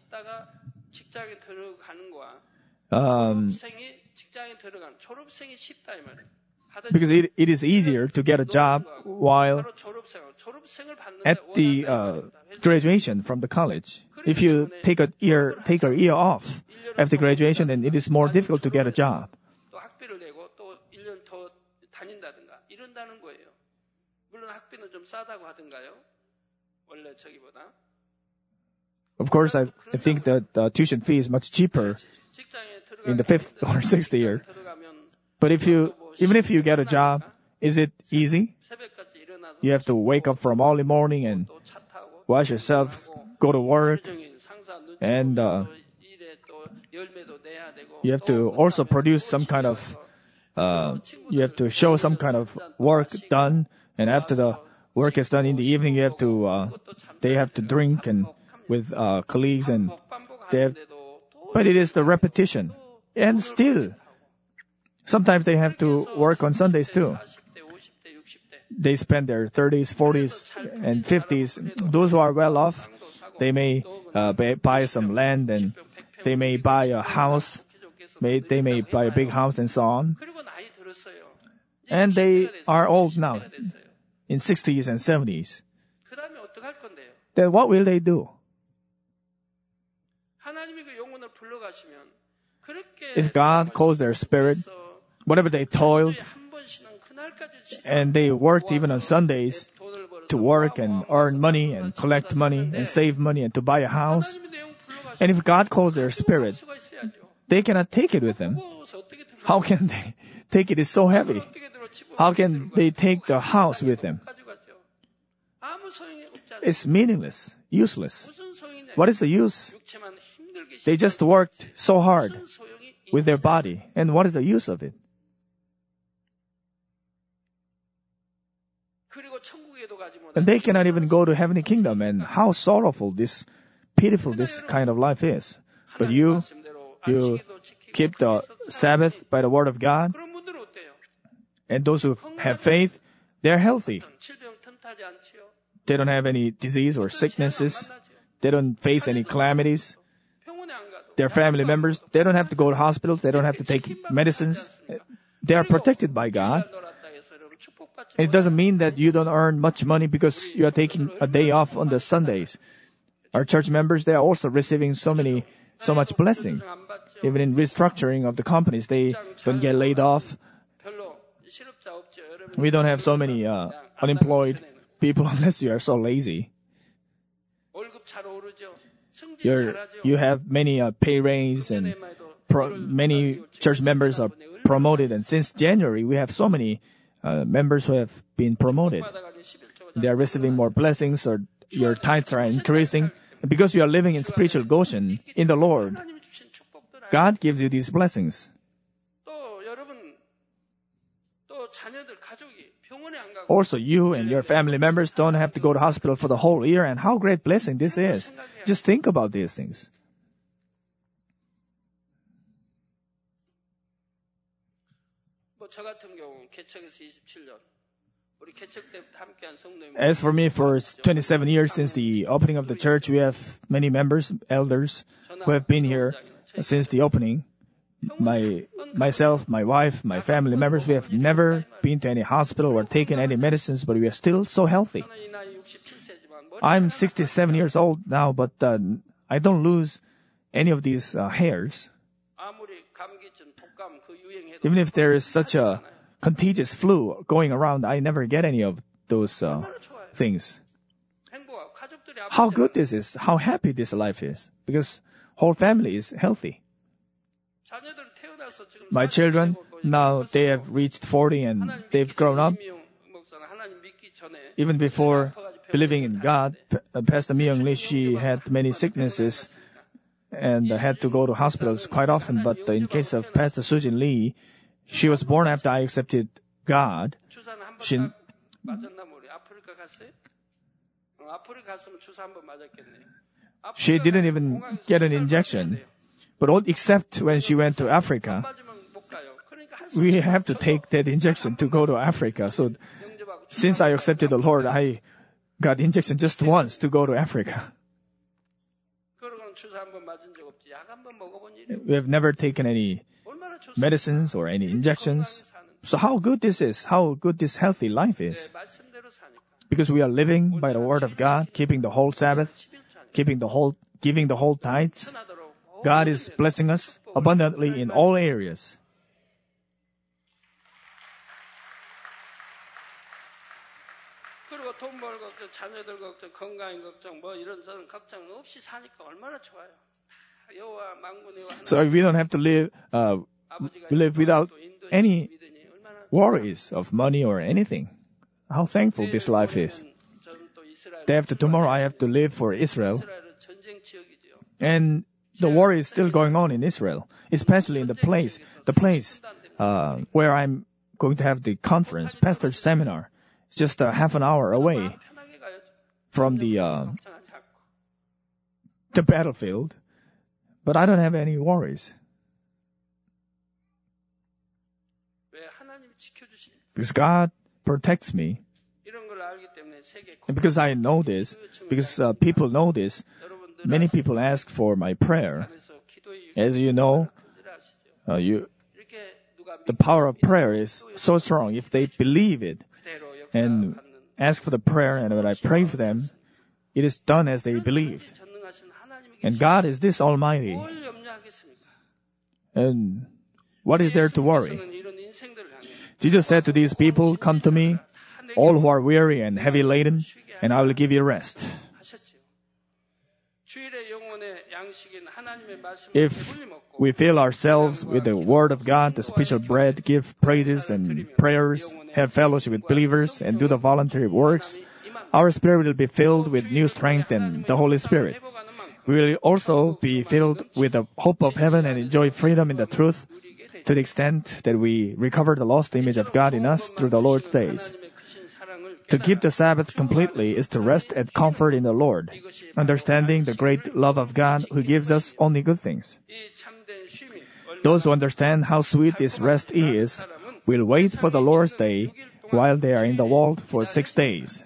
um, because it, it is easier to get a job while at the uh, graduation from the college. If you take a year, take a year off after graduation, then it is more difficult to get a job. 또 학비를 내고 또 일 년 더 다닌다든가 이런다는 거예요. 물론 학비는 좀 싸다고 하던가요? 원래 저기보다. Of course, I, I think that uh, tuition fee is much cheaper in the fifth or sixth year. But if you, even if you get a job, is it easy? You have to wake up from early morning and wash yourself, go to work, and uh, you have to also produce some kind of, uh, you have to show some kind of work done, and after the work is done in the evening, you have to, uh, they have to drink and with uh, colleagues, and they have, but it is the repetition, and still, sometimes they have to work on Sundays too. They spend their thirties, forties, and fifties. Those who are well off, they may uh, buy some land, and they may buy a house. May, they may buy a big house and so on. And they are old now, in sixties and seventies. Then what will they do? If God calls their spirit, whatever they toiled, and they worked even on Sundays to work and earn money and collect money and save money and to buy a house, and if God calls their spirit, they cannot take it with them. How can they take it? It's so heavy. How can they take the house with them? It's meaningless, useless. What is the use? They just worked so hard with their body, and what is the use of it? And they cannot even go to heavenly kingdom, and how sorrowful this, pitiful this kind of life is. But you, you keep the Sabbath by the word of God, and those who have faith, they're healthy. They don't have any disease or sicknesses. They don't face any calamities. Their family members, they don't have to go to hospitals. They don't have to take medicines. They are protected by God. It doesn't mean that you don't earn much money because you are taking a day off on the Sundays. Our church members, they are also receiving so many, so much blessing. Even in restructuring of the companies, they don't get laid off. We don't have so many uh, unemployed people unless you are so lazy. You're, you have many uh, pay raise, and pro- many church members are promoted. And since January, we have so many uh, members who have been promoted. They are receiving more blessings, or your tithes are increasing. And because you are living in spiritual Goshen in the Lord, God gives you these blessings. Also, you and your family members don't have to go to hospital for the whole year, and how great blessing this is. Just think about these things. As for me, for twenty-seven years since the opening of the church, we have many members, elders, who have been here since the opening. My, myself, my wife, my family members, we have never been to any hospital or taken any medicines, but we are still so healthy. I'm sixty-seven years old now, but uh, I don't lose any of these uh, hairs. Even if there is such a contagious flu going around, I never get any of those uh, things. How good this is, how happy this life is, because whole family is healthy. My children, now they have reached forty and they've grown up. Even before believing in God, Pastor Mi-young Lee, she had many sicknesses and had to go to hospitals quite often. But in case of Pastor Sujin Lee, she was born after I accepted God. She, she didn't even get an injection. But all, except when she went to Africa, we have to take that injection to go to Africa. So since I accepted the Lord, I got injection just once to go to Africa. We have never taken any medicines or any injections. So how good this is, how good this healthy life is. 말씀대로 사니까. Because we are living by the word of God, keeping the whole Sabbath, keeping the whole, giving the whole tithes. God is blessing us abundantly in all areas. 그리고 돈 벌 걱정, 자녀들 걱정, 건강 걱정, 뭐 이런 저런 걱정 없이 사니까 얼마나 좋아요. 여호와 만군의 하나님. So if we don't have to live, uh, we live without any worries of money or anything. How thankful this life is. Day after tomorrow, I have to live for Israel. And the war is still going on in Israel, especially in the place, the place uh, where I'm going to have the conference, pastor seminar. It's just a half an hour away from the uh, the battlefield, but I don't have any worries. Because God protects me. And because I know this, because uh, people know this, many people ask for my prayer. As you know, uh, you, the power of prayer is so strong. If they believe it and ask for the prayer, and when I pray for them, it is done as they believed. And God is this Almighty. And what is there to worry? Jesus said to these people, "Come to me, all who are weary and heavy laden, and I will give you rest." If we fill ourselves with the Word of God, the spiritual bread, give praises and prayers, have fellowship with believers, and do the voluntary works, our spirit will be filled with new strength and the Holy Spirit. We will also be filled with the hope of heaven and enjoy freedom in the truth to the extent that we recover the lost image of God in us through the Lord's days. To keep the Sabbath completely is to rest and comfort in the Lord, understanding the great love of God who gives us only good things. Those who understand how sweet this rest is will wait for the Lord's day while they are in the world for six days.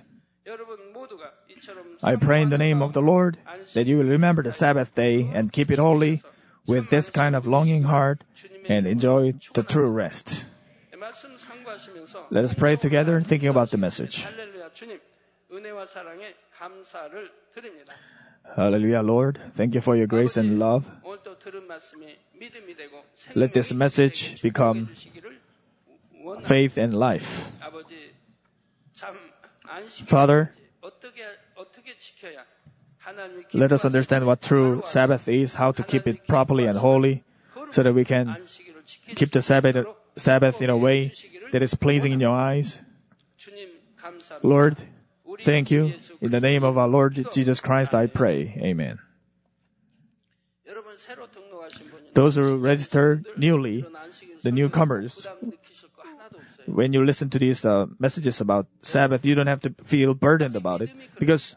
I pray in the name of the Lord that you will remember the Sabbath day and keep it holy with this kind of longing heart and enjoy the true rest. Let us pray together, thinking about the message. Hallelujah, Lord. Thank you for your grace and love. Let this message become faith and life. Father, let us understand what true Sabbath is, how to keep it properly and holy, so that we can keep the Sabbath, Sabbath in a way that is pleasing in your eyes. Lord, thank you. In the name of our Lord Jesus Christ, I pray. Amen. Those who registered newly, the newcomers, when you listen to these uh, messages about Sabbath, you don't have to feel burdened about it, because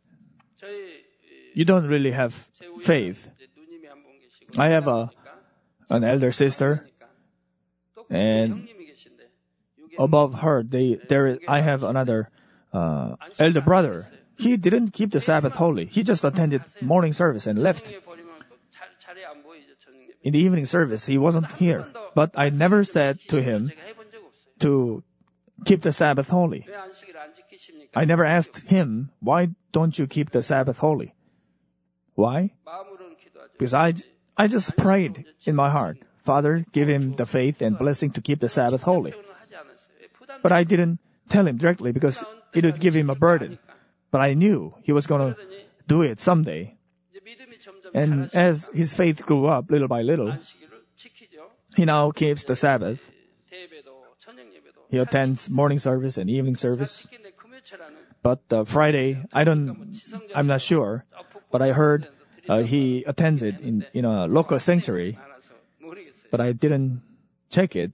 you don't really have faith. I have a, an elder sister, and above her, they, there, I have another uh, elder brother. He didn't keep the Sabbath holy. He just attended morning service and left. In the evening service, he wasn't here. But I never said to him to keep the Sabbath holy. I never asked him, why don't you keep the Sabbath holy? Why? Because I, I just prayed in my heart, Father, give him the faith and blessing to keep the Sabbath holy. But I didn't tell him directly because it would give him a burden. But I knew he was going to do it someday. And as his faith grew up little by little, he now keeps the Sabbath. He attends morning service and evening service. But uh, Friday, I don't, I'm not sure, but I heard uh, he attends it in, in a local sanctuary, but I didn't check it.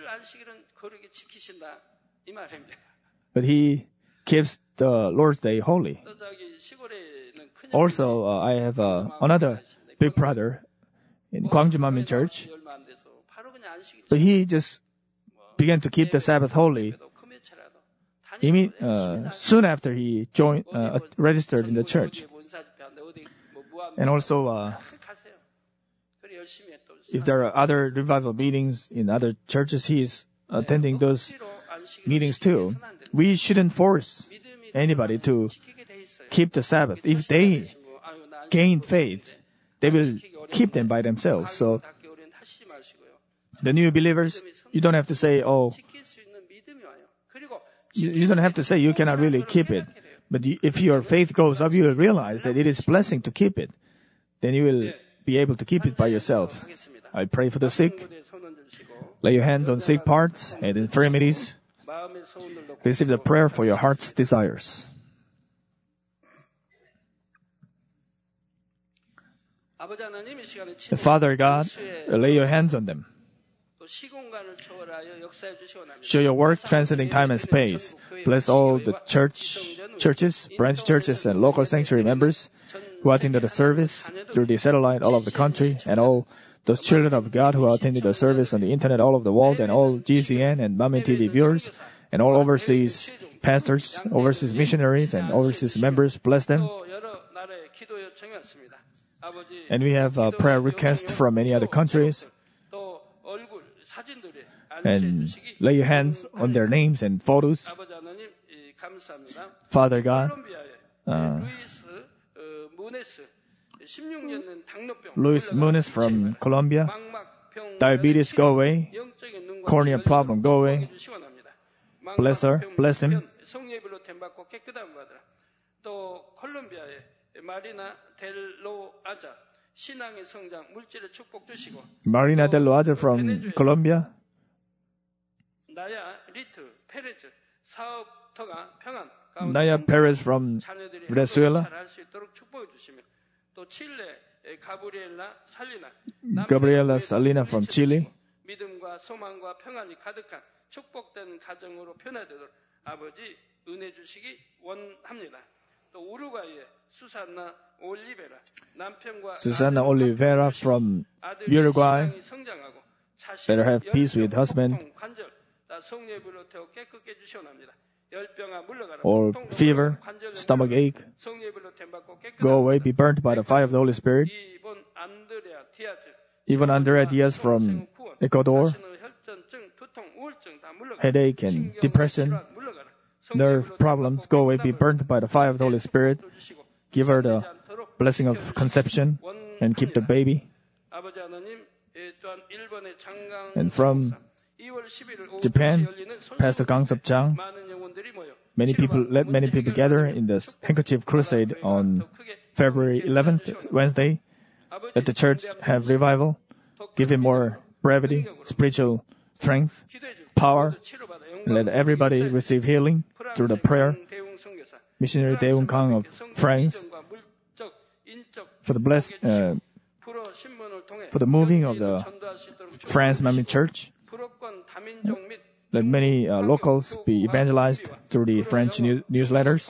But he keeps the Lord's Day holy. Also, uh, I have uh, another big brother in Gwangju Manmin Church, but he just began to keep the Sabbath holy Imme- uh, soon after he joined, uh, registered in the church. And also, uh, if there are other revival meetings in other churches, he is attending those meetings too. We shouldn't force anybody to keep the Sabbath. If they gain faith, they will keep them by themselves. So the new believers, you don't have to say, oh, you, you don't have to say you cannot really keep it. But you, if your faith grows up, you will realize that it is a blessing to keep it. Then you will be able to keep it by yourself. I pray for the sick. Lay your hands on sick parts and infirmities. Receive the prayer for your heart's desires. The Father God, lay your hands on them. Show your work transcending time and space. Bless all the church, churches, branch churches, and local sanctuary members who attended the service through the satellite all over the country, and all those children of God who attended the service on the internet all over the world, and all G C N and Manmin T V viewers, and all overseas pastors, overseas missionaries, and overseas members. Bless them. And we have a prayer request from many other countries. And lay your hands on their names and photos. Father God, uh, Luis Muniz from Colombia, diabetes, go away. Cornea problem, go away. Bless her, bless him. Marina Del Loaza from Colombia. Naya Perez from Venezuela. Gabriela Salina from Chile. Susana Oliveira from Uruguay. Let her have peace with husband. Or fever, stomach ache, go away, be burnt by the fire of the Holy Spirit. Even Andrea Diaz from Ecuador, headache and depression, nerve problems, go away, be burnt by the fire of the Holy Spirit. Give her the blessing of conception and keep the baby. And from Japan, Pastor Gang Sub-chang, many people, let many people gather in the Handkerchief Crusade on February eleventh, Wednesday. Let the church have revival. Give him more brevity, spiritual strength, power. And let everybody receive healing through the prayer. Missionary Daewon Kang of France, for the blessed, uh, for the moving of the France Manmin Church. Let many uh, locals be evangelized through the French new- newsletters.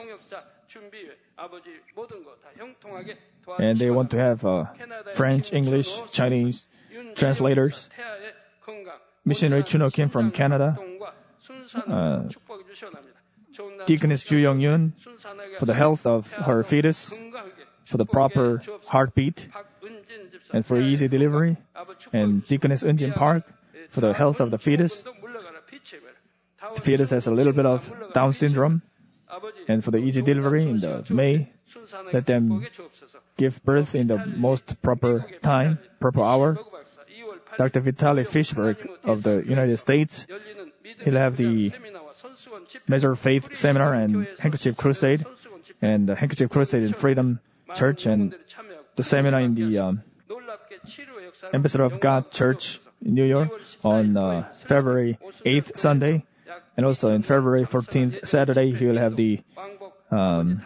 And they want to have uh, French, English, Chinese translators. Missionary Chuno Kim from Canada. Uh, Deaconess Ju Young Yun for the health of her fetus, for the proper heartbeat, and for easy delivery. And Deaconess Eunjin Park for the health of the fetus. The fetus has a little bit of Down syndrome. And for the easy delivery in the May, let them give birth in the most proper time, proper hour. Doctor Vitaly Fishberg of the United States, he'll have the Measure Faith Seminar and Handkerchief Crusade, and the Handkerchief Crusade in Freedom Church, and the seminar in the um, Ambassador of God Church in New York on uh, February eighth, Sunday, and also in February fourteenth, Saturday, he will have the um,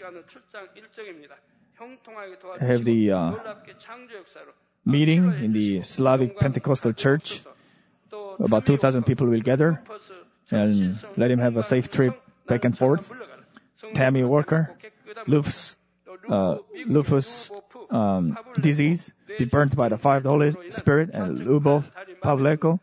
have the uh, meeting in the Slavic Pentecostal Church. About two thousand people will gather, and let him have a safe trip back and forth. Tammy Walker, lupus, uh, lupus um, disease, be burnt by the fire of the Holy Spirit, and Lubov Pavleko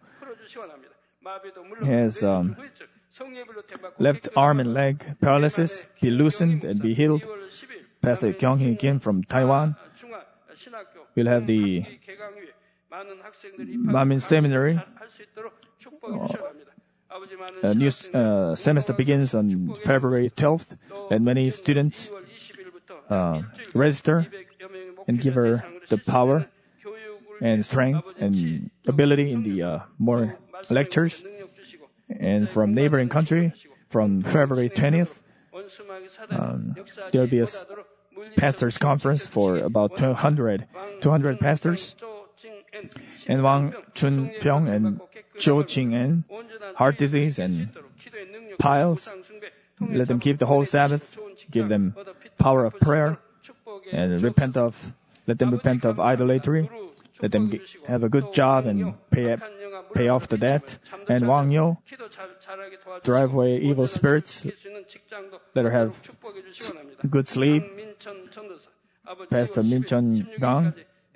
has um, left arm and leg paralysis, be loosened and be healed. Pastor Kyung-hee Kim from Taiwan will have the Manmin Seminary uh, a new uh, semester begins on February twelfth, and many students uh, register and give her the power and strength and ability in the uh, more lectures. And from neighboring country, from February twentieth, um, there will be a pastors conference for about two hundred, two hundred pastors. And Wang Chun-pyong and Cho Ching-en, heart disease and piles. Let them keep the whole Sabbath. Give them power of prayer and repent of. Let them repent of idolatry. Let them get, have a good job and pay pay off the debt. And Wang Yo, drive away evil spirits. Let her have good sleep. Pastor Min Chun Gang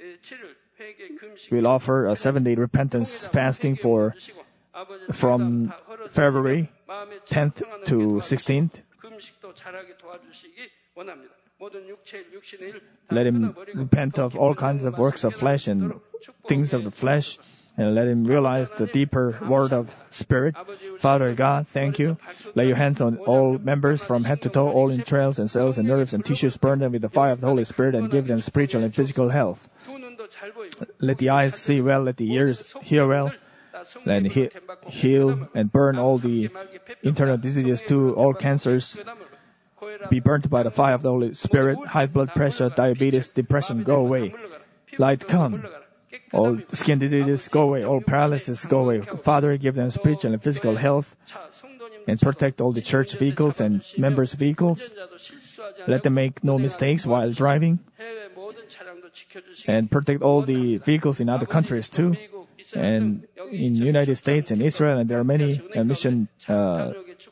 will offer a seven-day repentance fasting for from February tenth to sixteenth. Let him repent of all kinds of works of flesh and things of the flesh, and let him realize the deeper word of Spirit. Father God, thank you. Lay your hands on all members from head to toe, all entrails and cells and nerves and tissues. Burn them with the fire of the Holy Spirit and give them spiritual and physical health. Let the eyes see well, let the ears hear well. Let he- heal and burn all the internal diseases too, all cancers. Be burnt by the fire of the Holy Spirit. High blood pressure, diabetes, depression, go away. Light come. All skin diseases go away. All paralysis go away. Father, give them spiritual and physical health. And protect all the church vehicles and members' vehicles. Let them make no mistakes while driving. And protect all the vehicles in other countries too. And in the United States and Israel, and there are many uh, mission uh,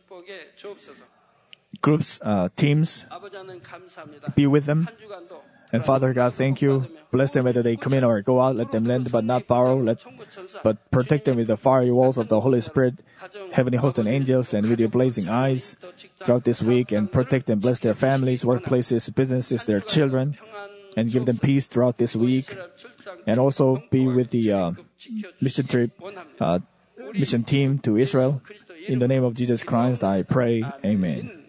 groups, uh, teams. Be with them. And Father God, thank you. Bless them whether they come in or go out. Let them lend but not borrow. Let, but protect them with the fiery walls of the Holy Spirit, heavenly host and angels, and with your blazing eyes throughout this week. And protect and bless their families, workplaces, businesses, their children, and give them peace throughout this week. And also be with the uh, mission trip, uh, mission team to Israel. In the name of Jesus Christ, I pray. Amen.